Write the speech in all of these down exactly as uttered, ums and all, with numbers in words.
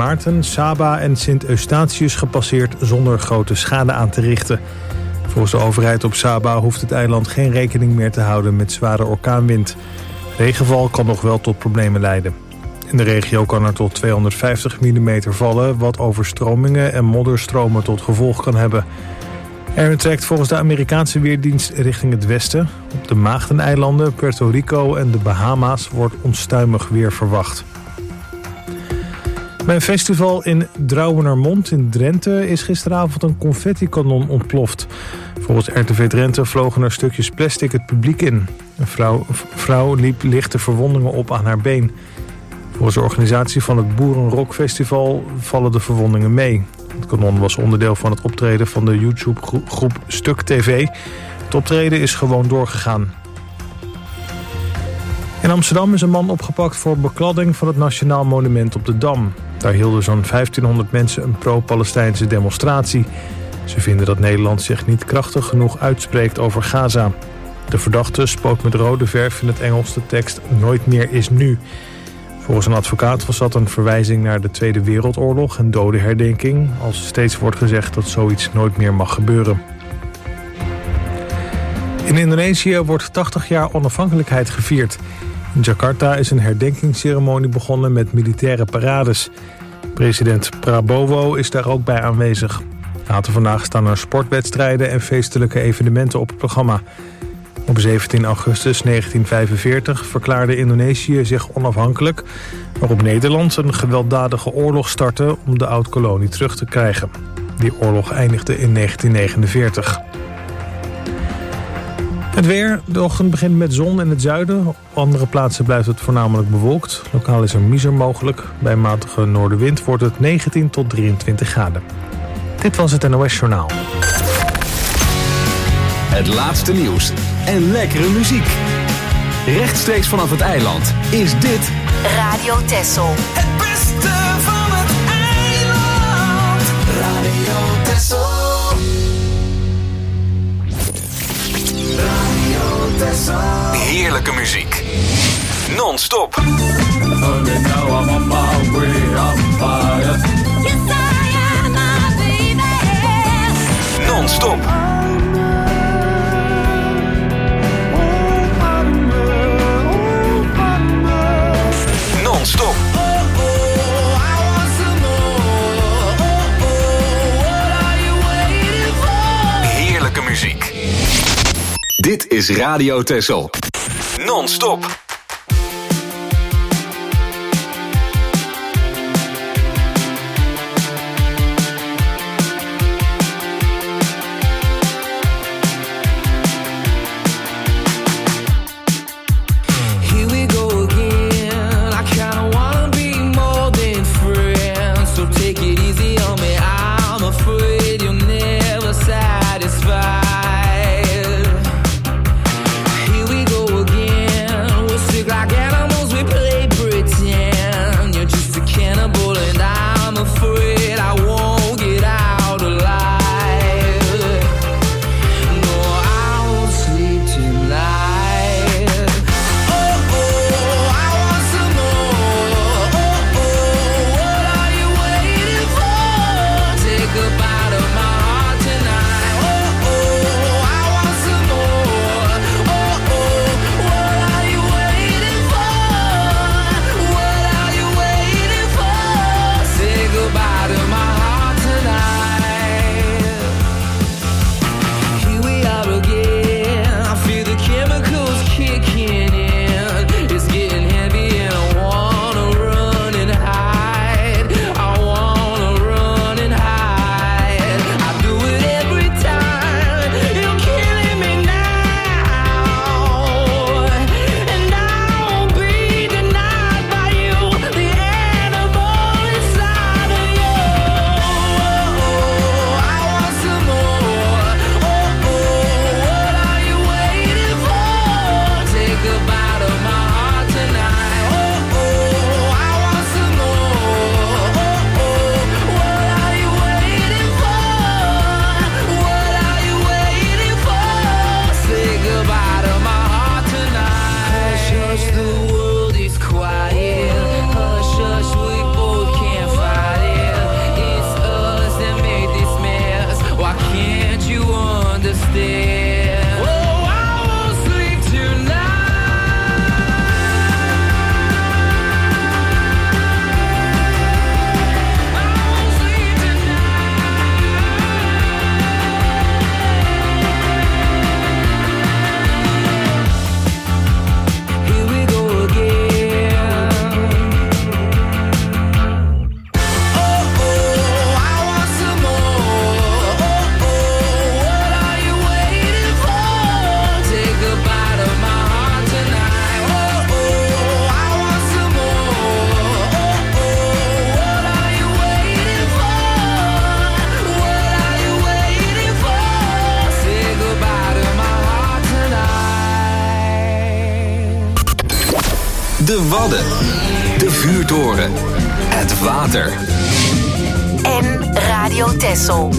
Maarten, Saba en Sint Eustatius gepasseerd zonder grote schade aan te richten. Volgens de overheid op Saba hoeft het eiland geen rekening meer te houden met zware orkaanwind. Regenval kan nog wel tot problemen leiden. In de regio kan er tot tweehonderdvijftig millimeter vallen, wat overstromingen en modderstromen tot gevolg kan hebben. Er trekt volgens de Amerikaanse weerdienst richting het westen. Op de Maagdeneilanden, Puerto Rico en de Bahama's wordt onstuimig weer verwacht. Bij een festival in Drouwenermond in Drenthe is gisteravond een confettikanon ontploft. Volgens R T V Drenthe vlogen er stukjes plastic het publiek in. Een vrouw, vrouw liep lichte verwondingen op aan haar been. Volgens de organisatie van het Boerenrockfestival vallen de verwondingen mee. Het kanon was onderdeel van het optreden van de YouTube-groep Stuk T V. Het optreden is gewoon doorgegaan. In Amsterdam is een man opgepakt voor bekladding van het Nationaal Monument op de Dam. Daar hielden zo'n vijftienhonderd mensen een pro-Palestijnse demonstratie. Ze vinden dat Nederland zich niet krachtig genoeg uitspreekt over Gaza. De verdachte spoot met rode verf in het Engels de tekst "Nooit meer is nu". Volgens een advocaat was dat een verwijzing naar de Tweede Wereldoorlog en dodenherdenking, als steeds wordt gezegd dat zoiets nooit meer mag gebeuren. In Indonesië wordt tachtig jaar onafhankelijkheid gevierd. In Jakarta is een herdenkingsceremonie begonnen met militaire parades. President Prabowo is daar ook bij aanwezig. Later vandaag staan er sportwedstrijden en feestelijke evenementen op het programma. Op zeventien augustus negentien vijfenveertig verklaarde Indonesië zich onafhankelijk, waarop Nederland een gewelddadige oorlog startte om de oud-kolonie terug te krijgen. Die oorlog eindigde in negentien negenenveertig. Het weer. De ochtend begint met zon in het zuiden. Op andere plaatsen blijft het voornamelijk bewolkt. Lokaal is er miser mogelijk. Bij matige noordenwind wordt het negentien tot drieëntwintig graden. Dit was het N O S Journaal. Het laatste nieuws en lekkere muziek. Rechtstreeks vanaf het eiland is dit Radio Texel. Het beste van het eiland. Radio Texel. Radio Texel. heerlijke muziek. Non-stop. Non-stop. Non-stop. Heerlijke muziek. Dit is Radio Texel. Non-stop. Here we go again. de Wadden, de vuurtoren, het water. En Radio Texel.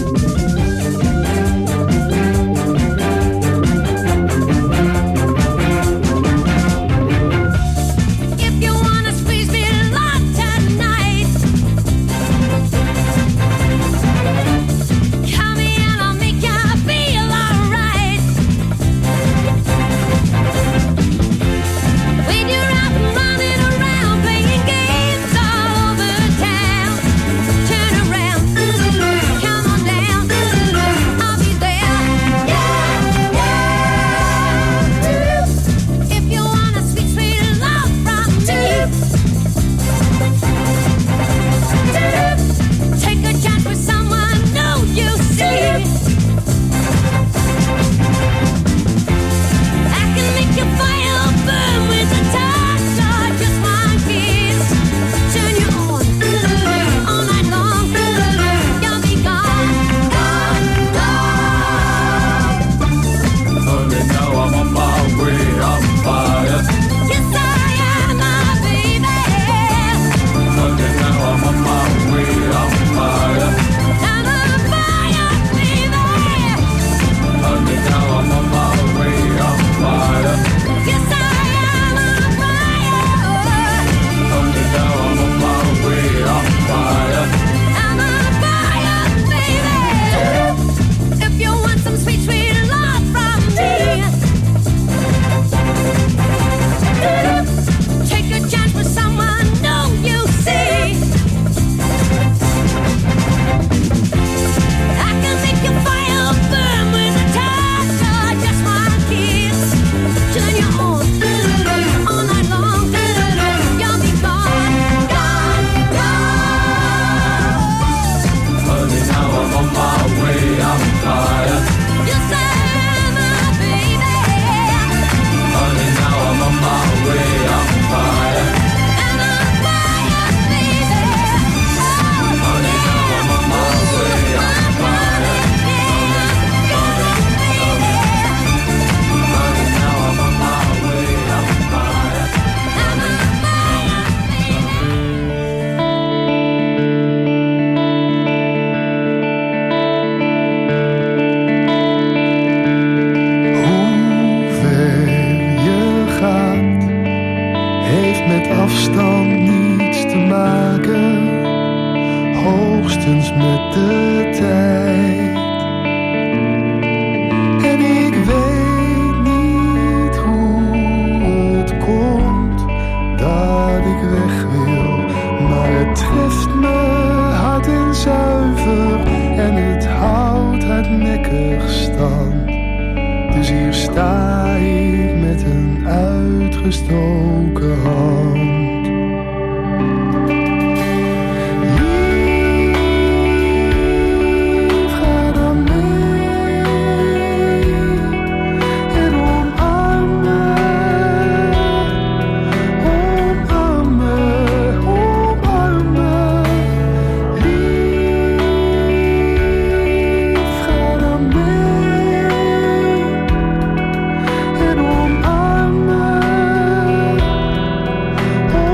Oh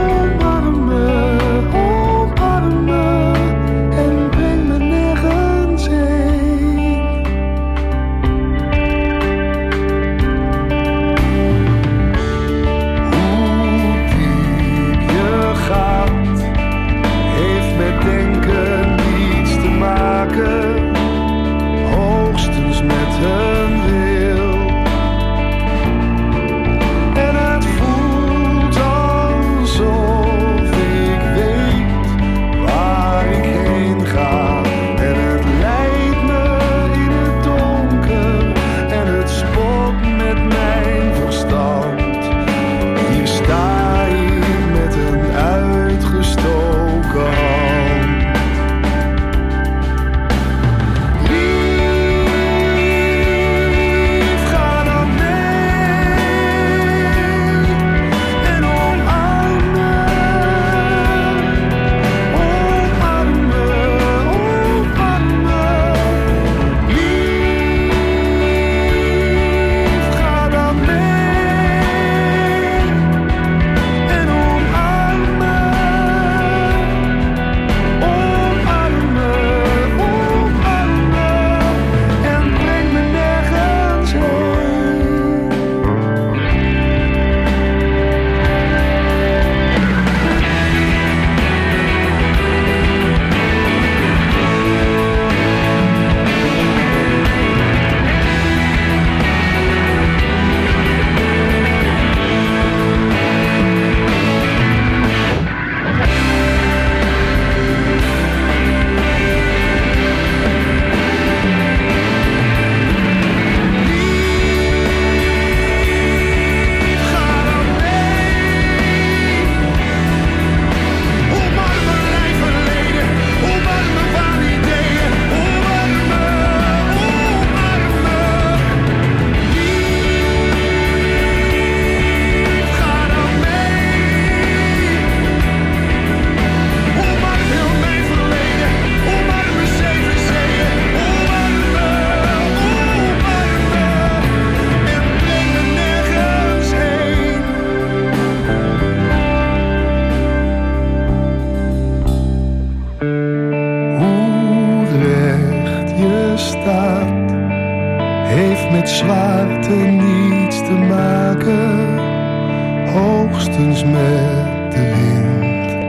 met zwaarte niets te maken, hoogstens met de wind.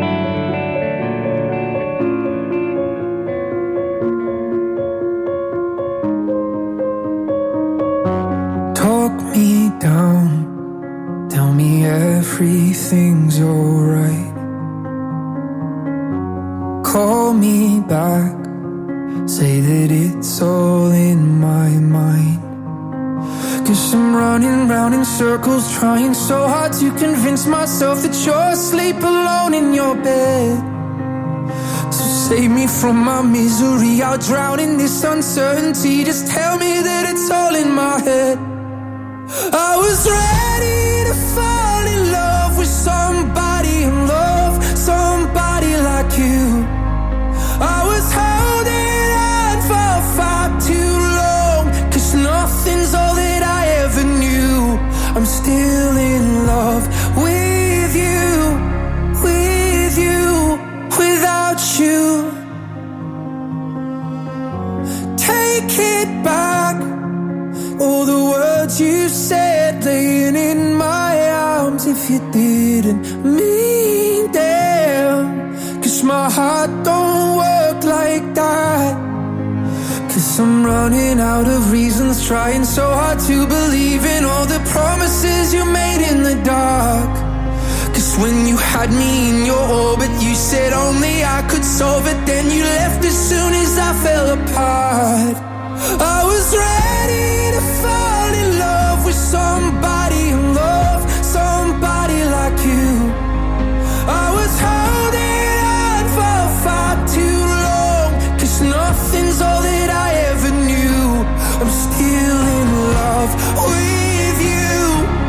Talk me down, tell me everything's alright. Call me back, say that it's all in my mind. Cause I'm running round in circles, trying so hard to convince myself that you're asleep alone in your bed. So save me from my misery, I'll drown in this uncertainty. Just tell me that it's all in my head. I was ready to fall in love with somebody and love somebody like you. I was holding on for far too long, cause nothing's all that I ever knew. I'm still in love with you, with you, without you. Take it back, all the words you said laying in my arms, if you didn't mean them. Cause my heart don't work like that. Cause I'm running out of reasons, trying so hard to believe in all the promises you made in the dark. Cause when you had me in your orbit, you said only I could solve it. Then you left as soon as I fell apart. I was ready to fall in love with somebody and love somebody like you. I was holding on for far too long, cause nothing's all that I ever knew. I'm still in love with you,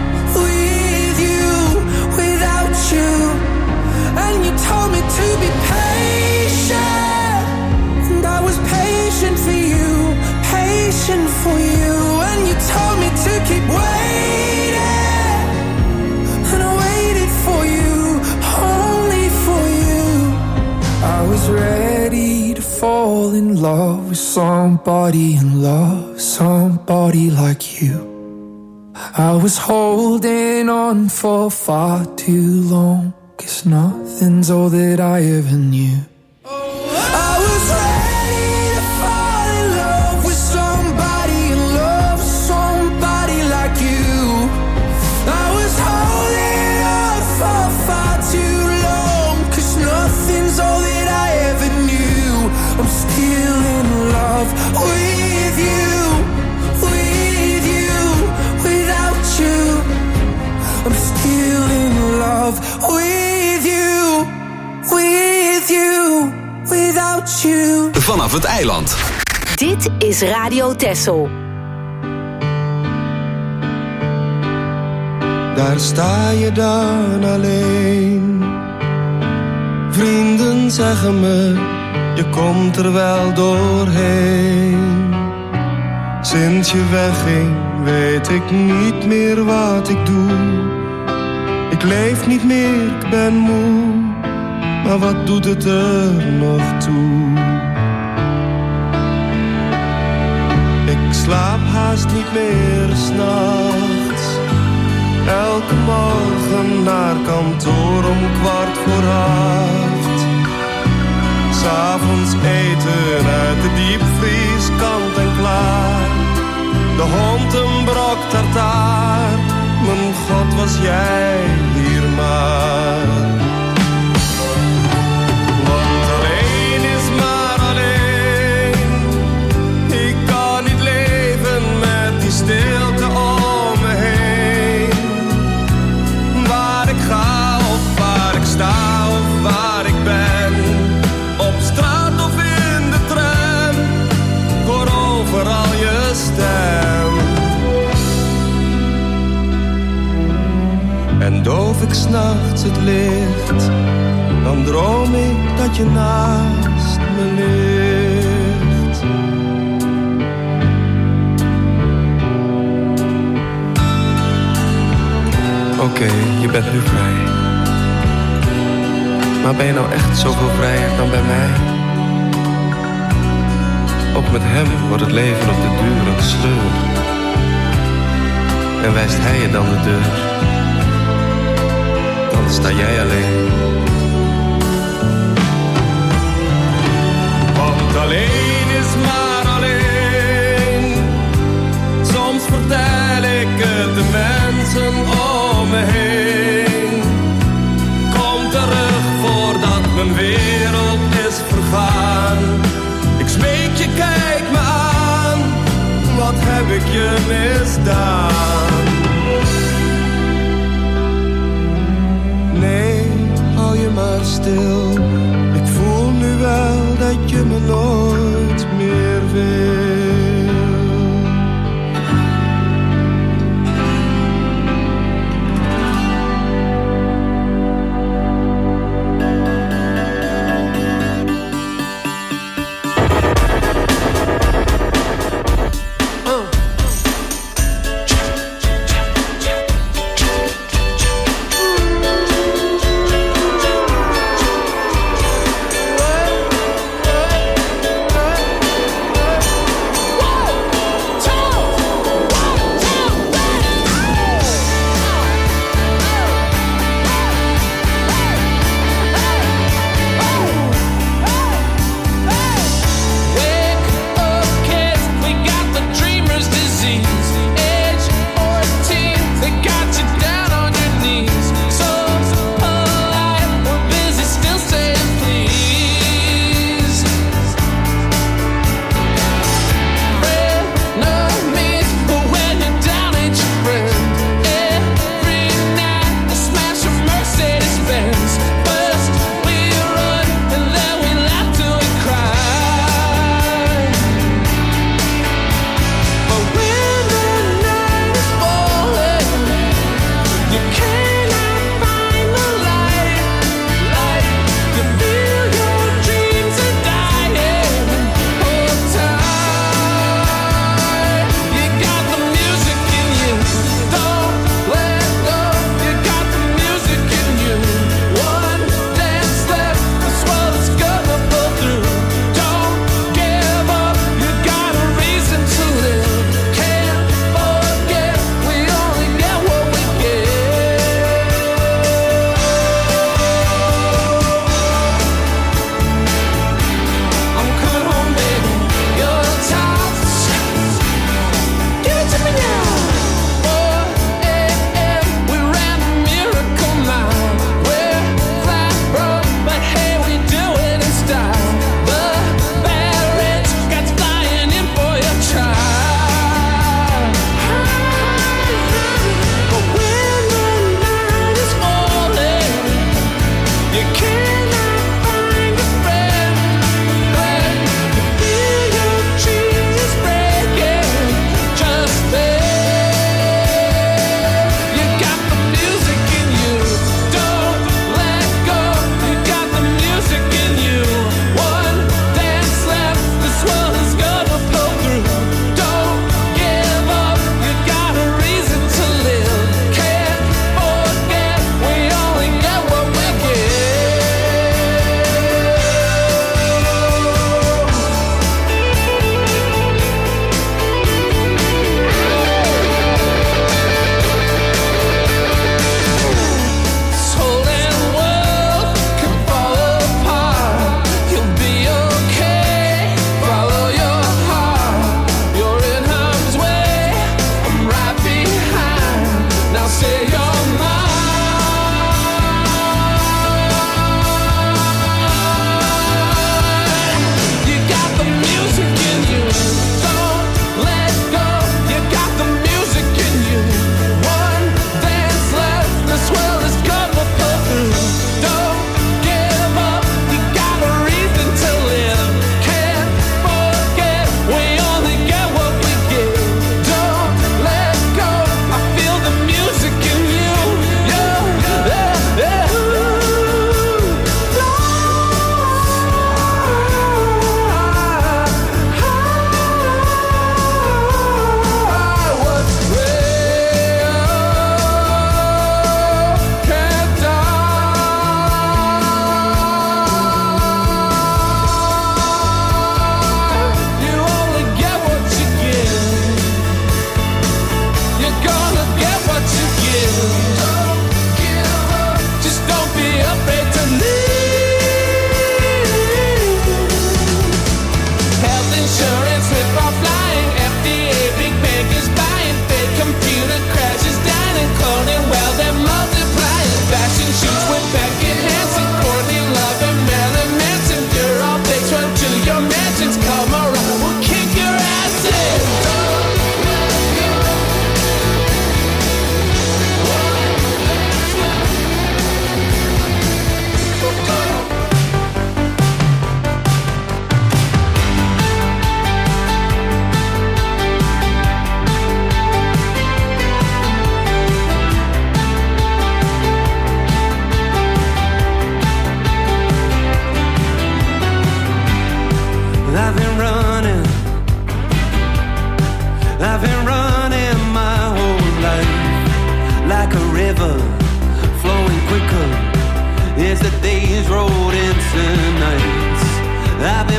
with you, without you. And you told me to be patient, and I was patient for you, patient for you. And you told me to keep waiting, and I waited for you, only for you. I was ready to fall in love with somebody and love somebody like you. I was holding on for far too long, cause nothing's all that I ever knew. I was ready to fall in love with somebody and love somebody like you. I was holding on for far too long, cause nothing's all that I ever knew. I'm still in love with you, with you, without you. I'm still in love with you, with you, without you. Vanaf het eiland. Dit is Radio Texel. Daar sta je dan alleen. Vrienden zeggen me, je komt er wel doorheen. Sinds je wegging, weet ik niet meer wat ik doe. Ik leef niet meer, ik ben moe, maar wat doet het er nog toe? Ik slaap haast niet meer 's nachts. Elke morgen naar kantoor om kwart voor acht. 'S Avonds eten uit de diepvries, kant en klaar. De hond een brok tartaar. Mijn God, was jij hier maar. Want alleen is maar alleen. Ik kan niet leven met die stilte om me heen. Waar ik ga of waar ik sta of waar ik ben. Op straat of in de tram. Ik hoor overal je stem. En doof ik 's nachts het licht, dan droom ik dat je naast me ligt. Oké, okay, je bent nu vrij. Maar ben je nou echt zoveel vrijer dan bij mij? Ook met hem wordt het leven op de duur een sleur. en wijst hij je dan de deur. Dan sta jij alleen. Want alleen is maar alleen. Soms vertel ik het de mensen om me heen. Kom terug voordat mijn wereld is vergaan. Ik smeek je, kijk me aan. Wat heb ik je misdaan? Nee, hou je maar stil. Ik voel nu wel dat je me nooit meer wil.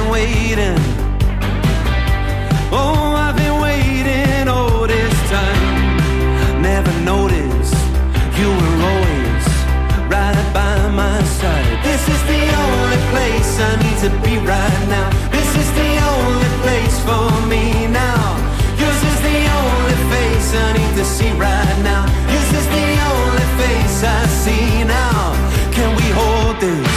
been waiting. Oh, I've been waiting all this time. Never noticed you were always right by my side. This is the only place I need to be right now. This is the only place for me now. Yours is the only face I need to see right now. This is the only face I see now. Can we hold this?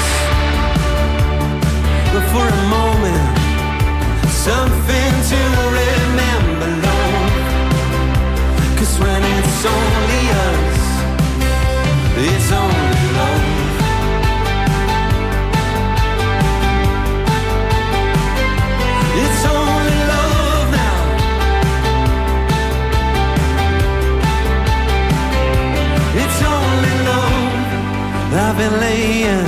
But for a moment, something to remember, love. 'Cause when it's only us, it's only love. It's only love now. It's only love. I've been laying,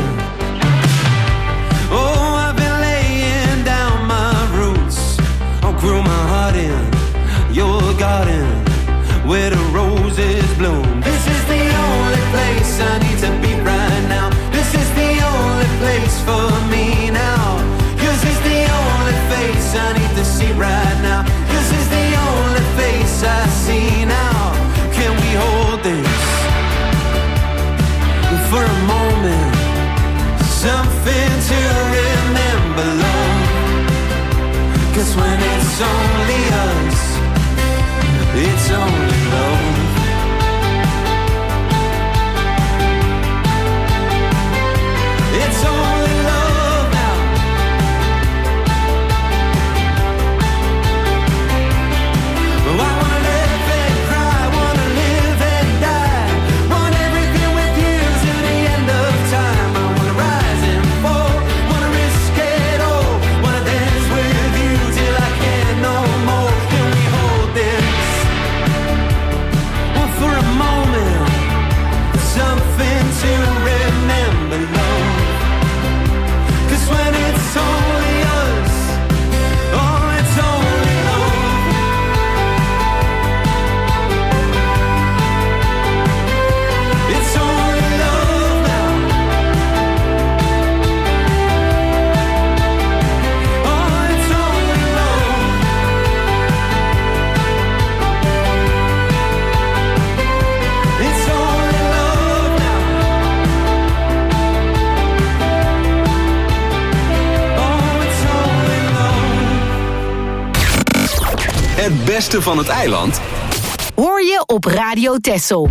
oh, I've been laying down my roots. I'll grew my heart in your garden where the roses bloom. This is the only place I need to be right now. This is the only place for me now. Yours is the only face I need to see right now. This is the only face I see now. Can we hold this for a moment? Something to remember, love. 'Cause when it's only us, it's only love. It's only love now. Well, I wanna live and cry, wanna live and die. Want everything with you to the end of time. I wanna rise and fall, wanna risk it all. Wanna dance with you till I can't no more. Can we hold this? Well, for a moment, something to remember, love. 'Cause when it's only us, oh, it's only love. It's only love now. Oh, it's only love. It's only love now. Oh, it's only love. Het beste van het eiland Hoor je op Radio Texel.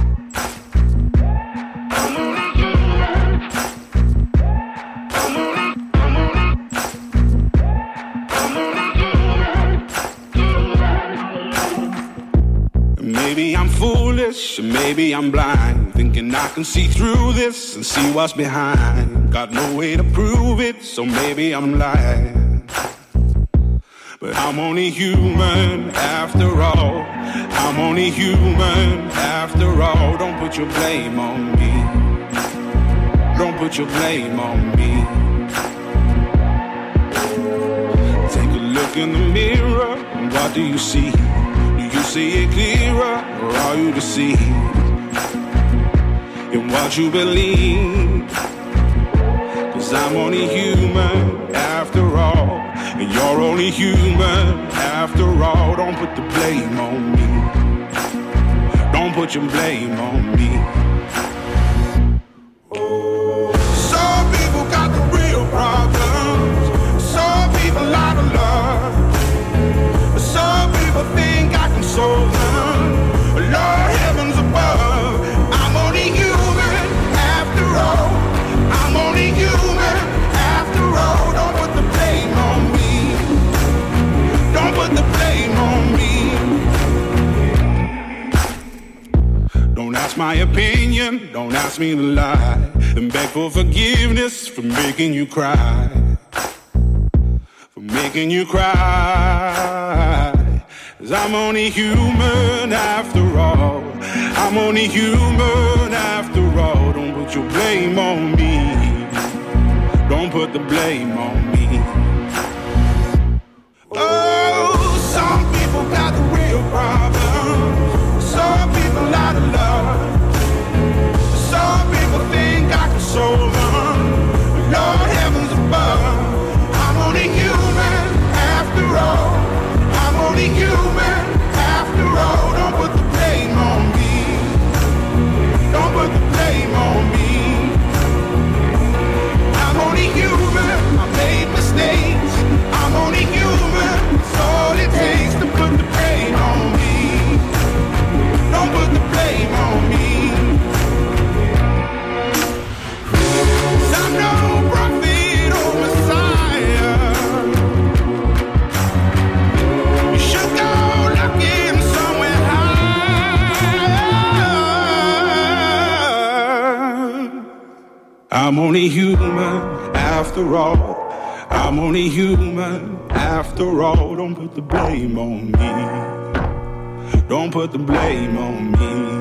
Maybe I'm foolish, maybe I'm blind, thinking I can see through this and see what's behind. Got no way to prove it, so maybe I'm lying. But I'm only human after all. I'm only human after all. Don't put your blame on me. Don't put your blame on me. Take a look in the mirror, and what do you see? Do you see it clearer, or are you deceived in what you believe? 'Cause I'm only human after all, and you're only human after all. Don't put the blame on me. Don't put your blame on me. Some people got the real problems. Some people out of love. Some people think I can solve them. Lord heavens above, I'm only human after all. I'm only human after all. Don't put the blame on me. Don't put the blame on me. Don't ask my opinion, don't ask me to lie, and beg for forgiveness for making you cry. For making you cry. 'Cause I'm only human after all. I'm only human after all. Don't put your blame on me. Don't put the blame on me. Oh, some people got the real problems. Some people out of love. Some people think I can solve them. Lord heavens above, I'm only human. I'm only human after all. I'm only human after all. Don't put the blame on me. Don't put the blame on me.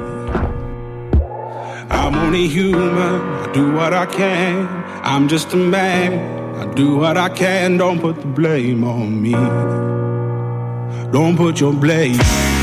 I'm only human, I do what I can. I'm just a man, I do what I can. Don't put the blame on me. Don't put your blame.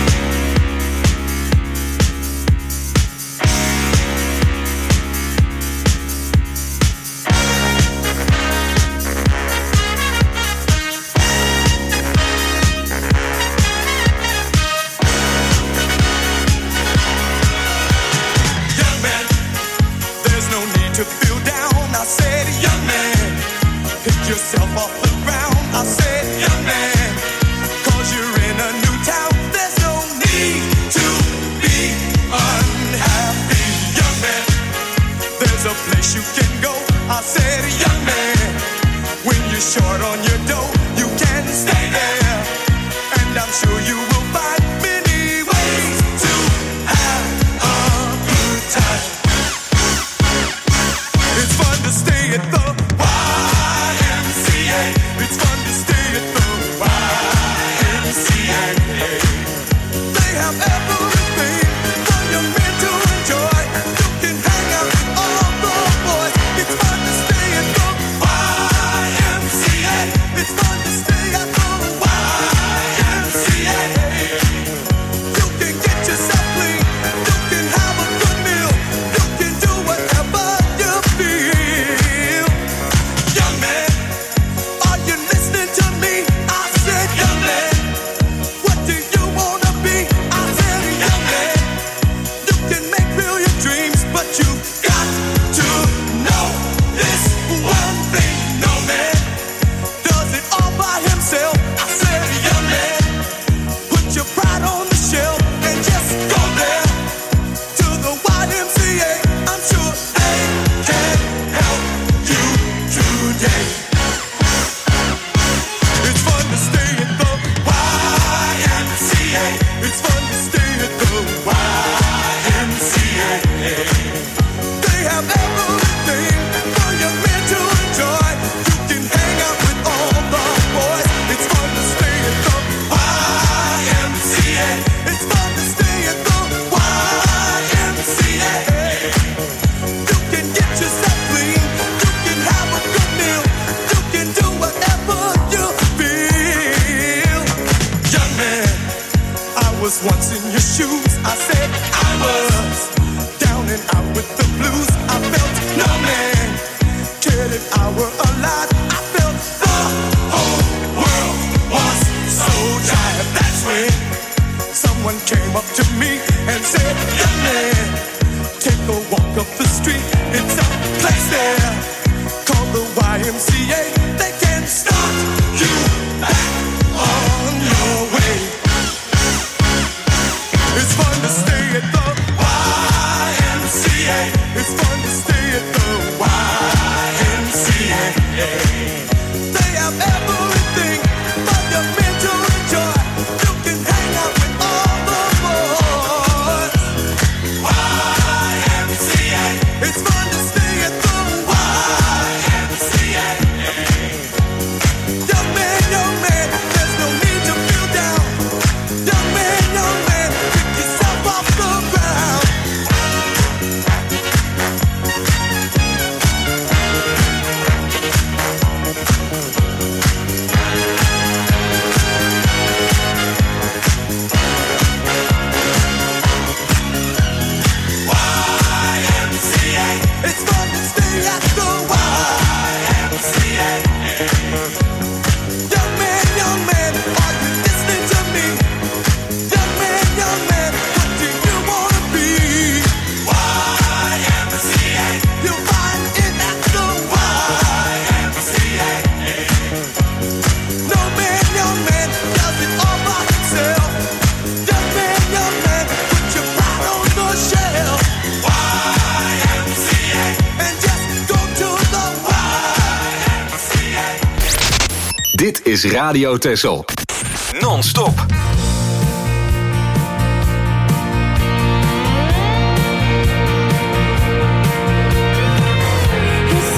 Dit is Radio Texel. Non-stop. His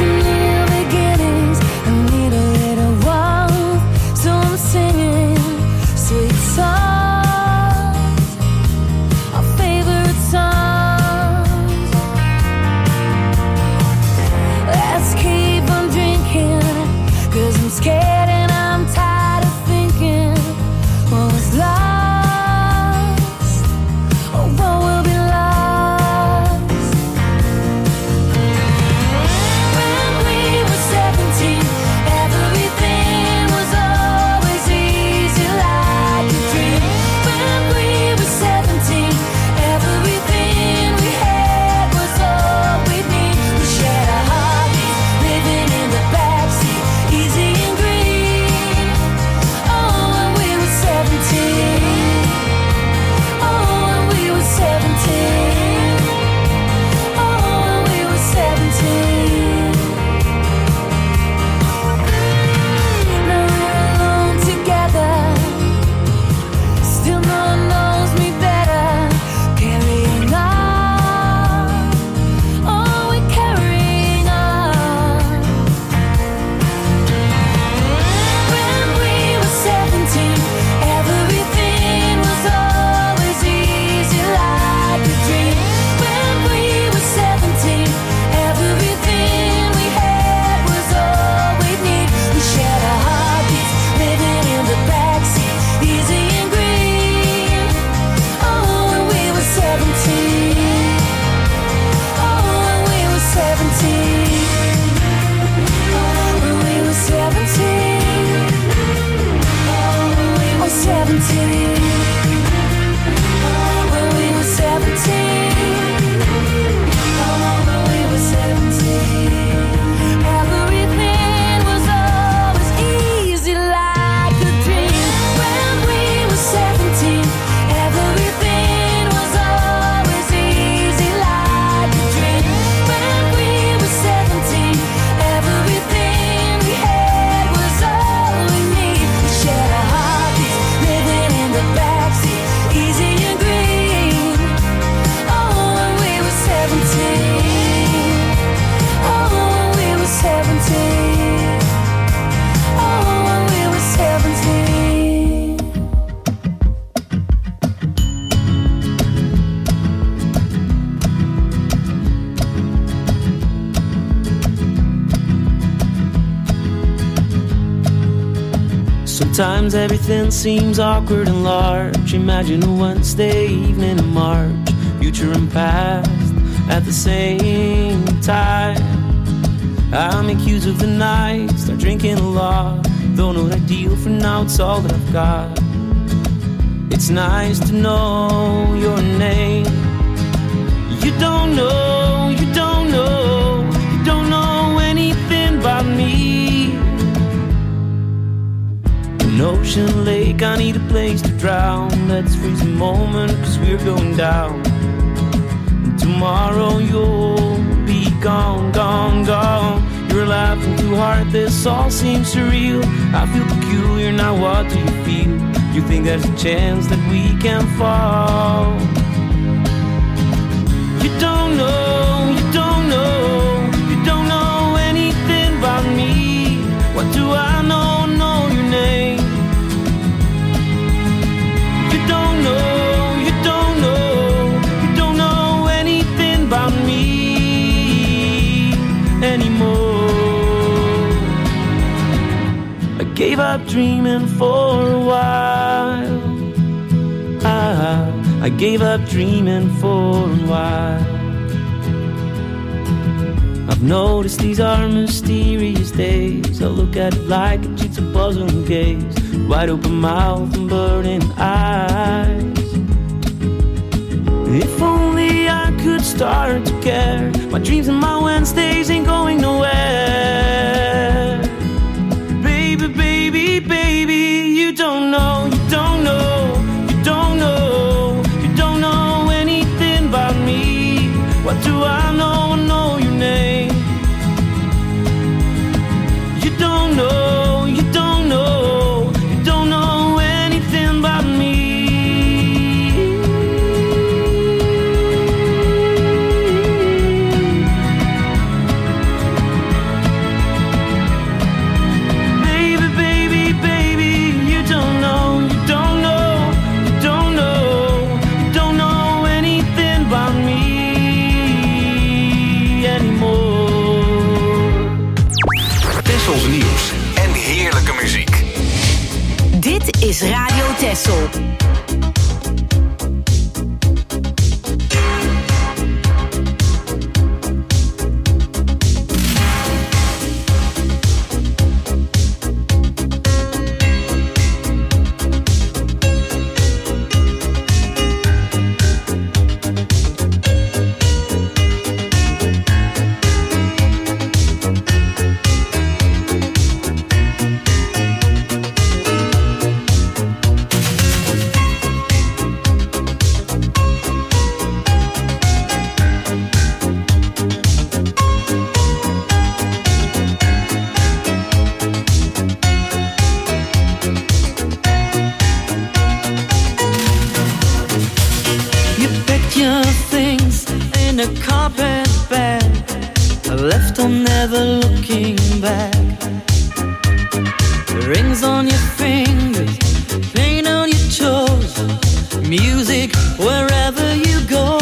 Sometimes everything seems awkward and large. Imagine a Wednesday evening in March, future and past at the same time. I make use of the night, start drinking a lot. Though not ideal for now, it's all that I've got. It's nice to know your name. You don't know, you don't know, you don't know anything about me. An ocean lake, I need a place to drown. Let's freeze a moment, cause we're going down. And tomorrow you'll be gone, gone, gone. You're laughing too hard, this all seems surreal. I feel peculiar, now what do you feel? You think there's a chance that we can fall? You don't know, you don't know, you don't know anything about me. What do I know, know your name? You don't know, you don't know, you don't know anything about me anymore. I gave up dreaming for a while. I, I gave up dreaming for a while. I've noticed these are mysterious days. I look at it like a jigsaw puzzle and gaze. Wide open mouth and burning eyes. If only I could start to care. My dreams and my Wednesdays ain't going nowhere. Baby, baby, baby, you don't know, you don't know, you don't know, you don't know anything about me. What do I know? I know your name. You don't know, you don't know, you don't know anything about me. Baby, baby, baby, you don't know, you don't know, you don't know, you don't know anything about me anymore. Tessels nieuws en heerlijke muziek. Dit is Radio Tessel. You packed your things in a carpet bag, left on never looking back. Rings on your fingers, paint on your toes, music wherever you go.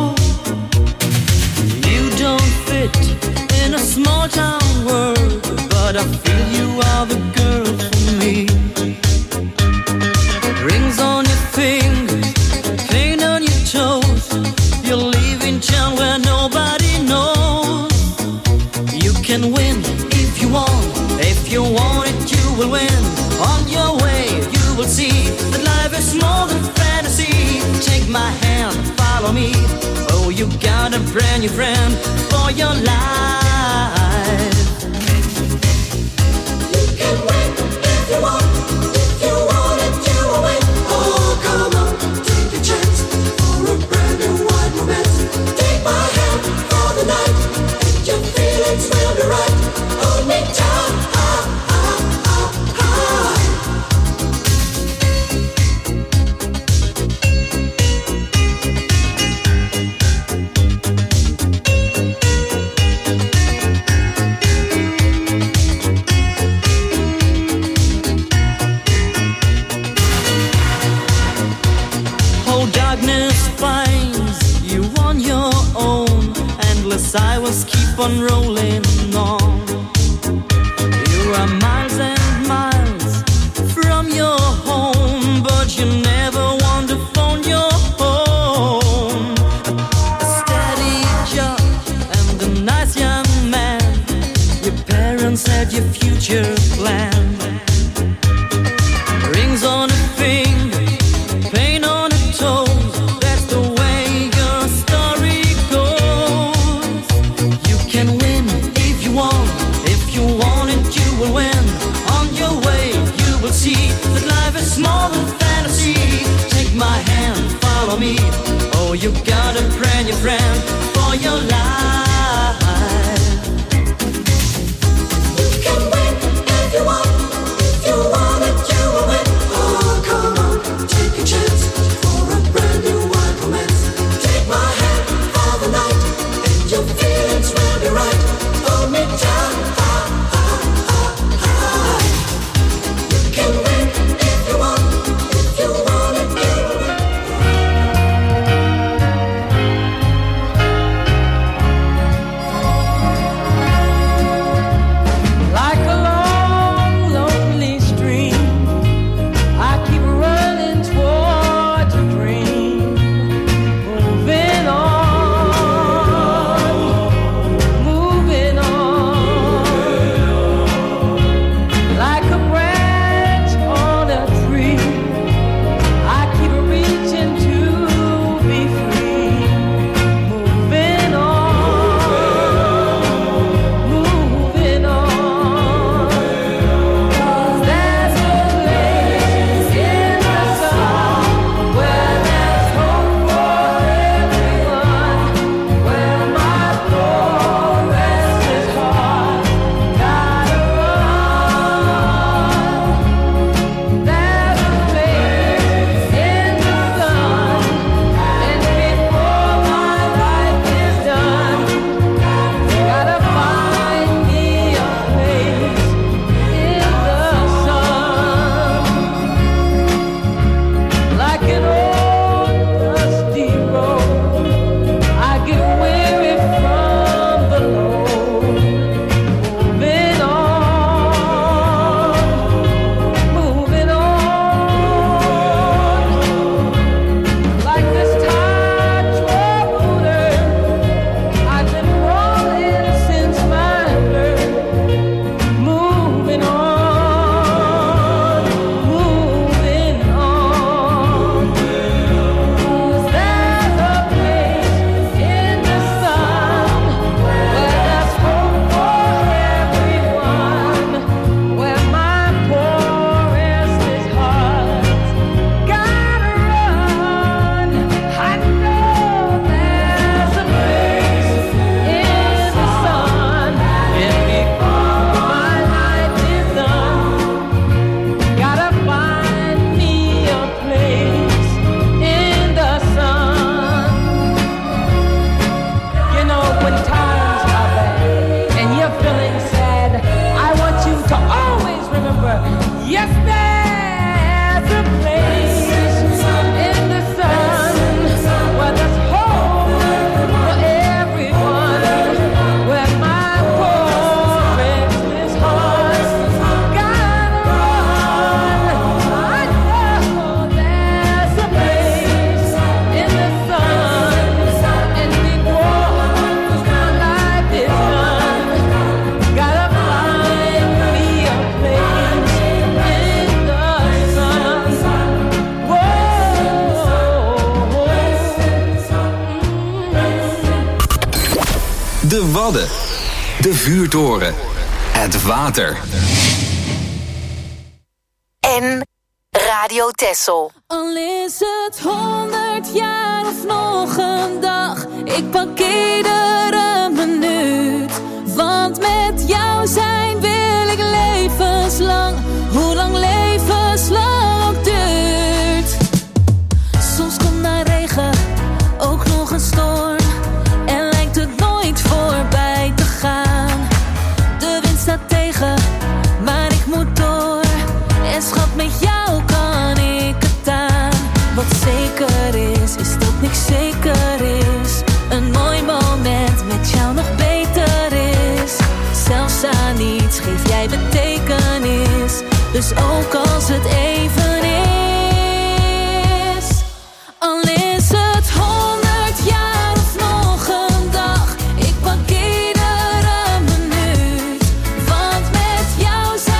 You don't fit in a small town world, but I feel you are the girl for me. Rings on your fingers, paint on your toes, you live in town where nobody knows. You can win if you want, if you want it you will win. On your way you will see that life is more than fantasy. Take my hand, follow me, oh you got a brand new friend for your life. You can win if you want, if you want it you will win. Oh come on, take a chance for a brand new wide romance. Take my hand for the night, and your feelings will be right. Hold me tight, ah, ah, ah, ah. Oh, darkness finds you on your own. Endless hours keep on rolling on. You are miles and miles from future plan. Rings on a finger, pain on a toe. That's the way your story goes. You can win if you want. If you want it, you will win. On your way, you will see that life is more than fantasy. Take my hand, follow me. Oh, you got a brand new friend for your life. De Wadden. De vuurtoren. Het water. En Radio Texel. Al is het honderd jaar of nog een dag, ik pak iedere minuut. Want met jou zijn wil ik levenslang, hoe lang levenslang ook duurt. Soms komt na regen ook nog een storm en lijkt het nooit voorbij te gaan. De wind staat tegen, maar ik moet door. En schat, met jou kan ik het aan. Wat zeker is, is dat niks zeker is. Een mooi moment met jou nog beter is. Zelfs aan niets geef jij betekenis. Dus ook als het even is. Al is het honderd jaar of nog een dag, ik pak iedere minuut. Want met jou zijn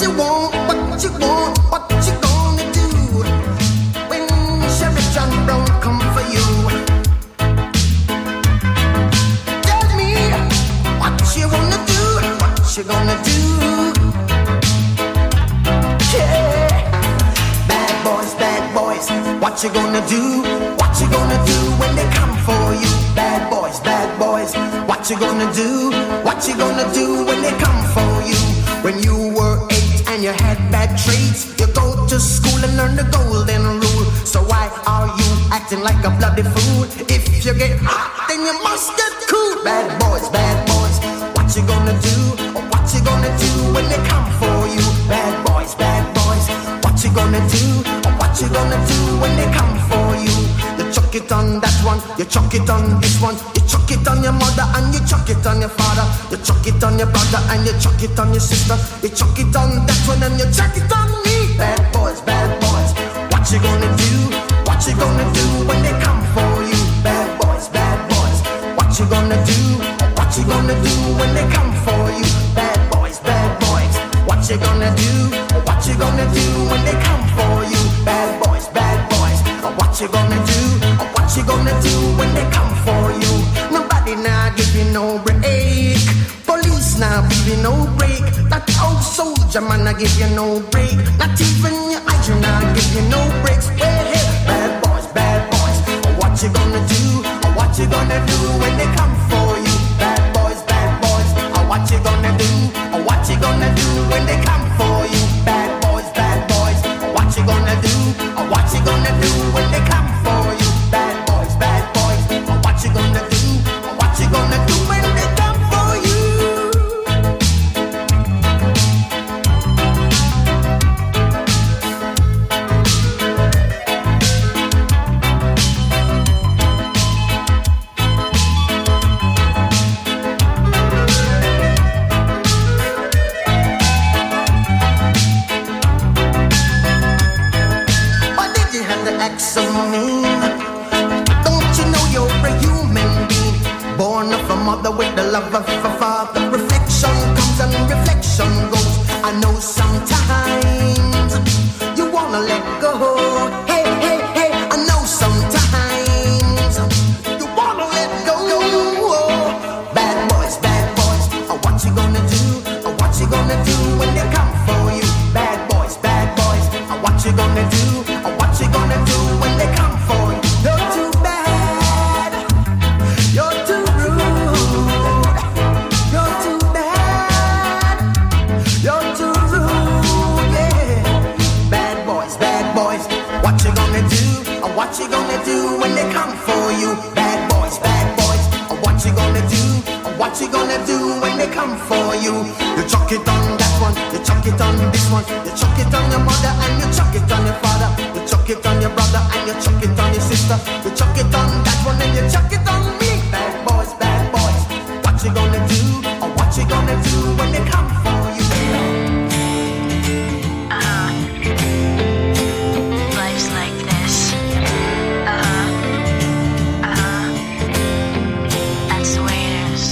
you want, what you want, what you gonna do when Sheriff John Brown come for you? Tell me what you gonna do, what you gonna do? Yeah, bad boys, bad boys, what you gonna do? What you gonna do when they come for you? Bad boys, bad boys, what you gonna do? What you gonna do when they come for you? When you were eight and you had bad traits, you go to school and learn the golden rule. So why are you acting like a bloody fool? If you get hot, then you must get cool. Bad boys, bad boys, what you gonna do? Or what you gonna do when they come for you? Bad boys, bad boys, what you gonna do? Or what you gonna do when they come for you? You chuck it on that one, you chuck it on this one, you chuck it on your mother and you chuck it on your father, you chuck it on your brother and you chuck it on your sister, you chuck it on that one and you chuck it on me. Bad boys, bad boys, what you gonna do? What you gonna do when they come for you? Bad boys, bad boys, what you gonna do? What you gonna do when they come for you? Bad boys, bad boys, what you gonna do? What you gonna do when they come for you? Bad boys, bad boys, what you gonna do? What you gonna do when they come for you? Nobody now give you no break. Police now give you no break. That old soldier man I give you no break. Not even your eyes now give you no breaks. Well, hey, bad boys, bad boys, what you gonna do? What you gonna do when they come for you? Bad boys, bad boys, what you gonna do? What you gonna do when they come for you? Bad boys, bad boys, what you gonna do? What you gonna do when they come for you? Bad boys, bad boys, what you gonna do? What you gonna do when they come for you? Why did you have to act so mean? Don't you know you're a human being, born of a mother with the love of a father? Reflection comes and reflection goes. I know sometimes you wanna let go. Hey, hey, hey, I know sometimes you wanna let go. Bad boys, bad boys, what you gonna do? What you gonna do when they come for you? Bad boys, bad boys, what you gonna do? What you gonna do when they come for you? You're too bad, you're too rude, you're too bad, you're too rude, yeah. Bad boys, bad boys, what you gonna do? What you gonna do when they come for you? Bad boys, bad boys, what you gonna do? What you gonna do when they come for you? You chuck it on that one, you chuck it on this one, you chuck it on your mother and you chuck it on your father, you chuck it on your brother and you chuck it on your sister, you chuck it on that one and you chuck it on me. Bad boys, bad boys, what you gonna do? Or what you gonna do when they come for you? Uh-huh. Life's like this. Uh-huh. Uh-huh. That's the way it is.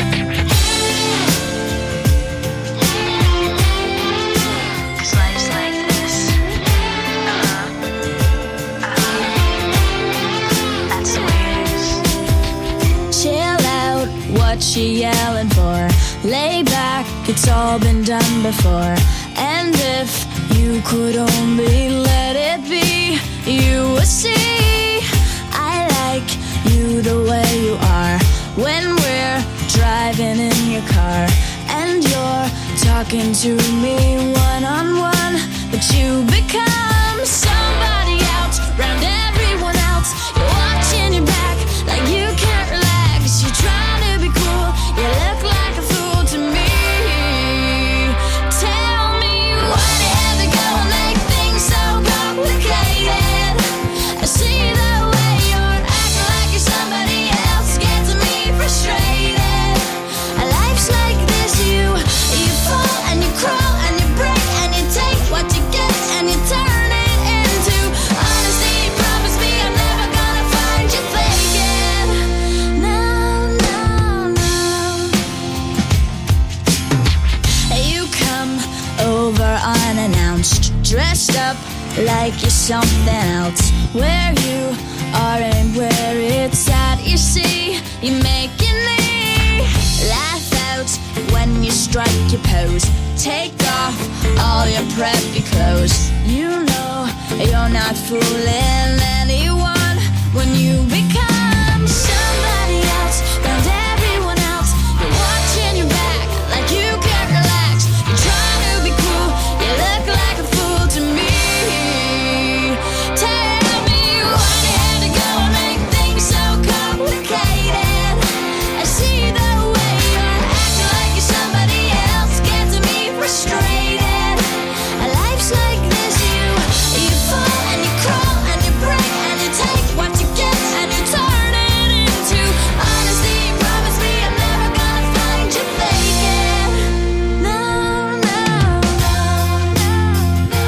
'Cause life's like this. Uh-huh. Uh-huh. That's the way it is. Chill out, what you yelling for? Lay back, it's all been done before. And if you could only let it be, you would see I like you the way you are. When we're driving in your car and you're talking to me one on one, but you become somebody else round everyone else. You're watching your back like you can't relax. You're trying to be cool, you look like a fool to me. Tell me why do you have to go and make things so complicated? I see the way you're acting like you're somebody else, gets me frustrated. Life's like this, you you fall and you crawl and you break and you take what you get and you turn dressed up like you're something else. Where you are and where it's at, you see, you're making me laugh out when you strike your pose. Take off all your preppy clothes. You know you're not fooling anyone when you become somebody else. Round everyone else, you're watching your back like you can't relax. You're trying to be cool, you look like a fool to me. Tell me why you had to go and make things so complicated. I see the way you're acting like you're somebody else, gets me frustrated. Life's like this, you you fall and you crawl and you break and you take what you get and you turn it into honesty. Promise me I'm never gonna find you faking. No, no, no, no,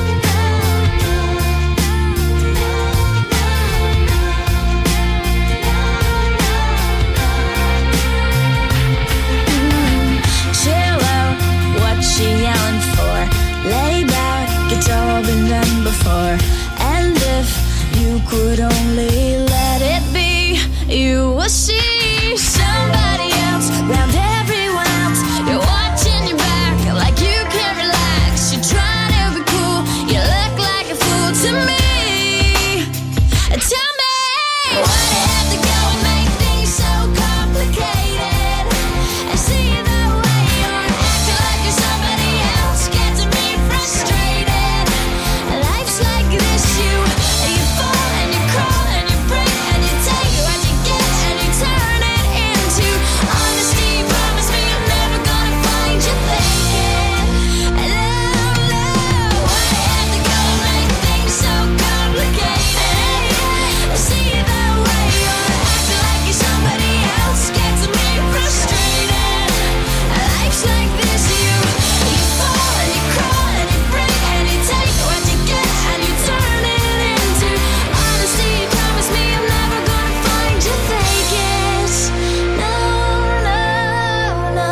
chill out, what you yelling for? Lay back, it's all been done before. And if you could only let it be, you will see somebody else round everyone else. You're watching your back like you can't relax. You're trying to be cool, you look like a fool to me. Tell me why you have to go and make things so complicated. I see the way you're acting like you're somebody else, gets me frustrated. Life's like this, you you fall and you crawl and you break and you take what you get and you turn it into honesty. Promise me I'm never gonna find you faking. Love, love, why you have to go and make things so complicated? I see the way you're acting like you're somebody else, gets me frustrated. Life's like this, you you fall and you crawl and you break and you take what you get and you turn it into honesty. Promise me I'm never gonna find you faking. No, no, no.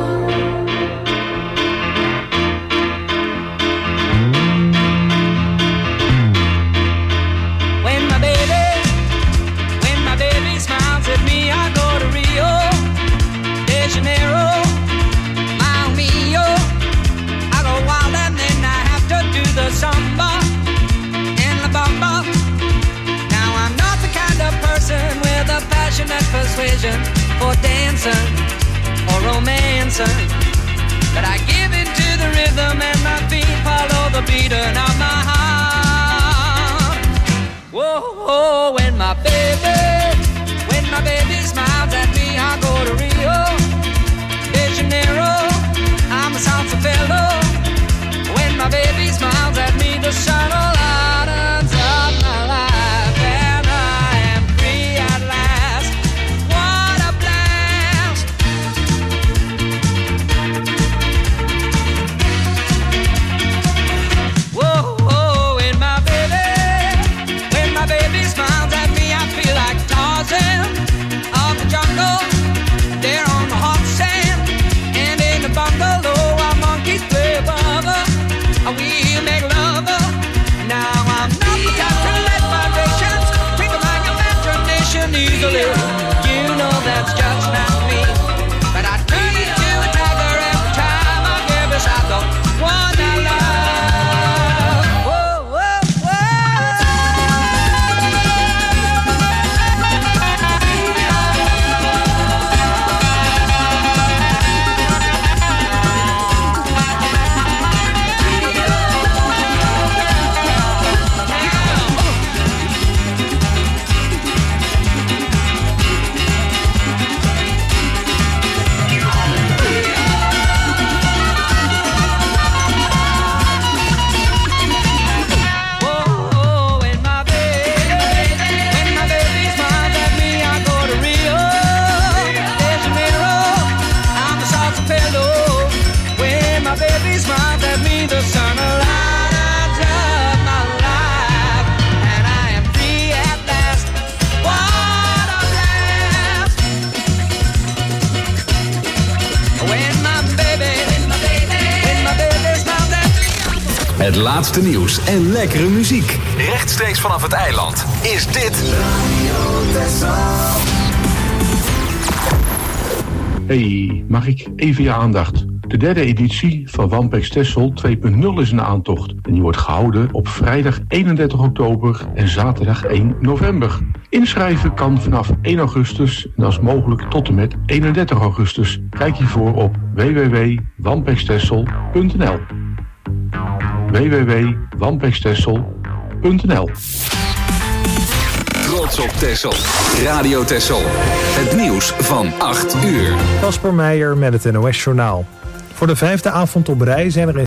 When my baby, when my baby smiles at me, I go to Rio de Janeiro, Mamma mia. I go wild and then I have to do the samba and la bamba. Now I'm not the kind of person with a passionate persuasion for dancing or romancing, but I give in to the rhythm and my feet follow the beating of my heart. Whoa, whoa, when my baby, when my baby smiles at me, I go to Rio de Janeiro, I'm a salsa fellow. When my baby smiles at me, the sun lightens up my life and I am free at last. What a blast! Het laatste nieuws en lekkere muziek. Rechtstreeks vanaf het eiland is dit Radio Texel. Hey, mag ik even je aandacht? De derde editie van Wampex Texel twee punt nul is een aantocht. En die wordt gehouden op vrijdag eenendertig oktober en zaterdag één november. Inschrijven kan vanaf één augustus en dat is mogelijk tot en met eenendertig augustus. Kijk hiervoor op w w w punt wampex texel punt n l. w w w punt wampex texel punt n l. Trots op Texel. Radio Texel. Het nieuws van acht uur. Casper Meijer met het N O S Journaal. Voor de vijfde avond op rij zijn er in